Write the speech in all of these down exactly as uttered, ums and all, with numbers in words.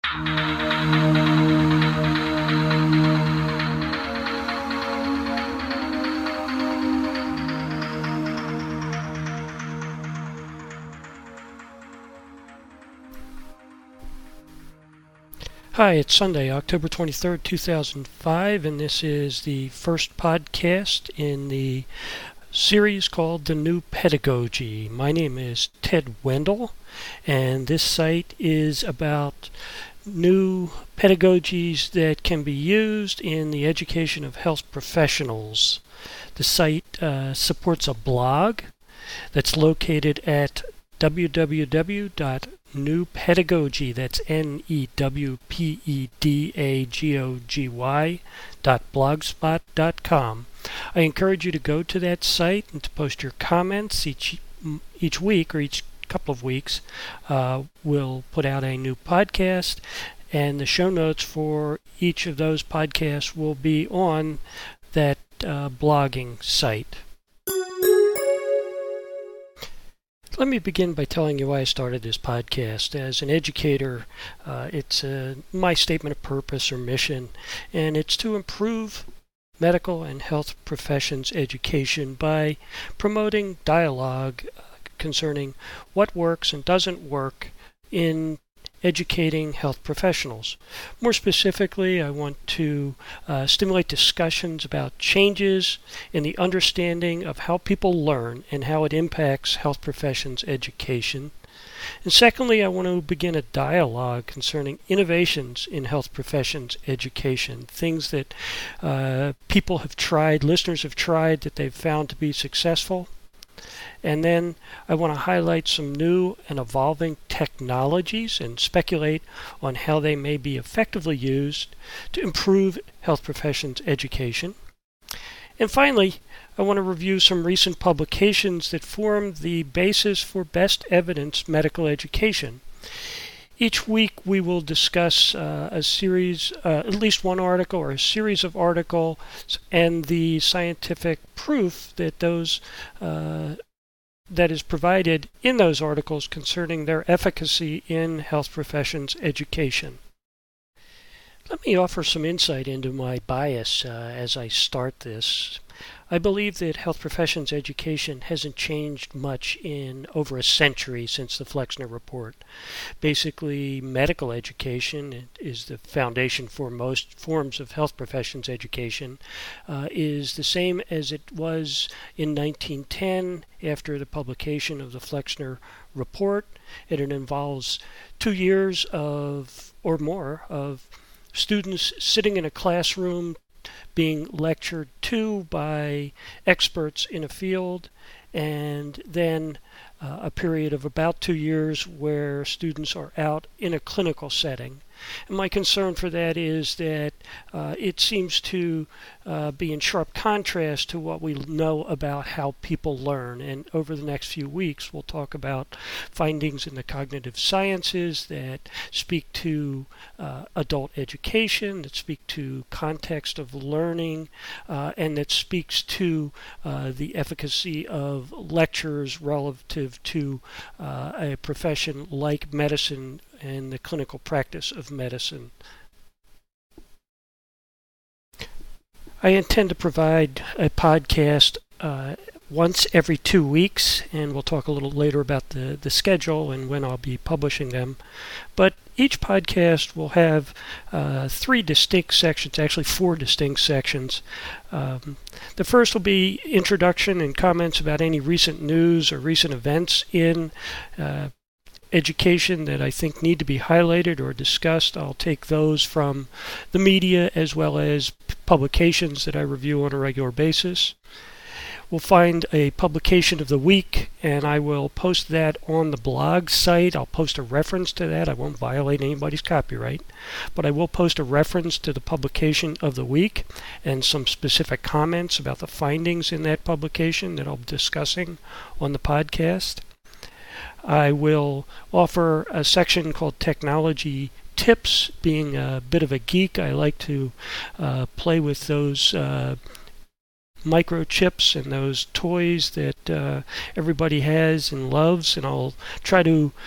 Hi, it's Sunday, October twenty-third, two thousand five, and this is the first podcast in the series called The New Pedagogy. My name is Ted Wendell, and this site is about new pedagogies that can be used in the education of health professionals. The site uh, supports a blog that's located at w w w dot new pedagogy, that's N E W P E D A G O G Y dot blogspot dot com. I encourage you to go to that site and to post your comments each each week or each couple of weeks. Uh, we'll put out a new podcast, and the show notes for each of those podcasts will be on that uh, blogging site. Let me begin by telling you why I started this podcast. As an educator, uh, it's uh, my statement of purpose or mission, and it's to improve medical and health professions education by promoting dialogue uh, concerning what works and doesn't work in educating health professionals. More specifically, I want to uh, stimulate discussions about changes in the understanding of how people learn and how it impacts health professions education. And secondly, I want to begin a dialogue concerning innovations in health professions education, things that uh, people have tried, listeners have tried, that they've found to be successful. And then I want to highlight some new and evolving technologies and speculate on how they may be effectively used to improve health professions education. And finally, I want to review some recent publications that form the basis for best evidence medical education. Each week we will discuss uh, a series, uh, at least one article or a series of articles, and the scientific proof that those uh, that is provided in those articles concerning their efficacy in health professions education. Let me offer some insight into my bias uh, as I start this. I believe that health professions education hasn't changed much in over a century since the Flexner Report. Basically, medical education is the foundation for most forms of health professions education, uh, is the same as it was in nineteen ten after the publication of the Flexner Report. And it involves two years of or more of students sitting in a classroom being lectured to by experts in a field, and then uh, a period of about two years where students are out in a clinical setting. And my concern for that is that uh, it seems to uh, be in sharp contrast to what we know about how people learn. And over the next few weeks, we'll talk about findings in the cognitive sciences that speak to uh, adult education, that speak to context of learning, uh, and that speaks to uh, the efficacy of lectures relative to uh, a profession like medicine and the clinical practice of medicine. I intend to provide a podcast uh, once every two weeks, and we'll talk a little later about the, the schedule and when I'll be publishing them. But each podcast will have uh, three distinct sections, actually four distinct sections. Um, the first will be introduction and comments about any recent news or recent events in uh, education that I think need to be highlighted or discussed. I'll take those from the media as well as p- publications that I review on a regular basis. We'll find a publication of the week, and I will post that on the blog site. I'll post a reference to that. I won't violate anybody's copyright, but I will post a reference to the publication of the week and some specific comments about the findings in that publication that I'll be discussing on the podcast. I will offer a section called Technology Tips. Being a bit of a geek, I like to uh, play with those uh, microchips and those toys that uh, everybody has and loves, and I'll try to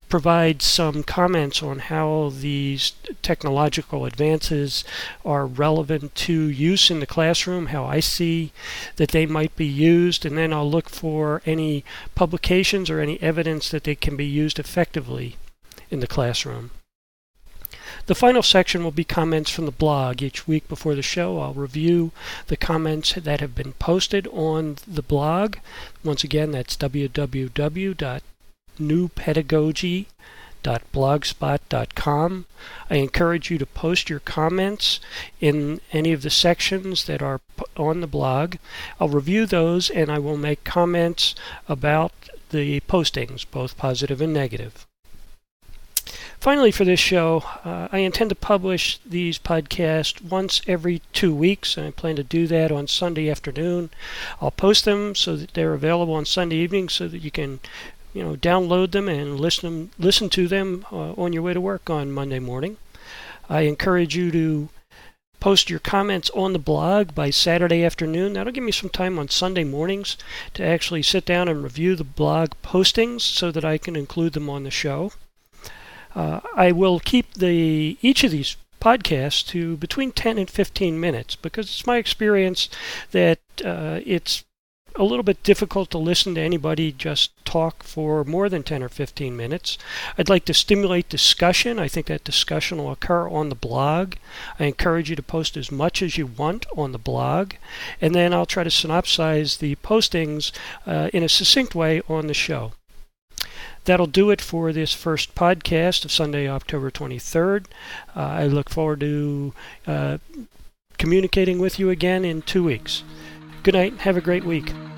provide some comments on how these technological advances are relevant to use in the classroom, how I see that they might be used, and then I'll look for any publications or any evidence that they can be used effectively in the classroom. The final section will be comments from the blog. Each week before the show, I'll review the comments that have been posted on the blog. Once again, that's w w w dot new pedagogy dot blogspot dot com. I encourage you to post your comments in any of the sections that are on the blog. I'll review those and I will make comments about the postings, both positive and negative. Finally, for this show, uh, I intend to publish these podcasts once every two weeks, and I plan to do that on Sunday afternoon. I'll post them so that they're available on Sunday evening so that you can you know, download them and listen listen to them uh, on your way to work on Monday morning. I encourage you to post your comments on the blog by Saturday afternoon. That'll give me some time on Sunday mornings to actually sit down and review the blog postings so that I can include them on the show. Uh, I will keep the each of these podcasts to between ten and fifteen minutes because it's my experience that uh, it's a little bit difficult to listen to anybody just talk for more than ten or fifteen minutes. I'd like to stimulate discussion. I think that discussion will occur on the blog. I encourage you to post as much as you want on the blog, and then I'll try to synopsize the postings uh, in a succinct way on the show. That'll do it for this first podcast of Sunday, October twenty-third. Uh, I look forward to uh, communicating with you again in two weeks. Good night. Have a great week.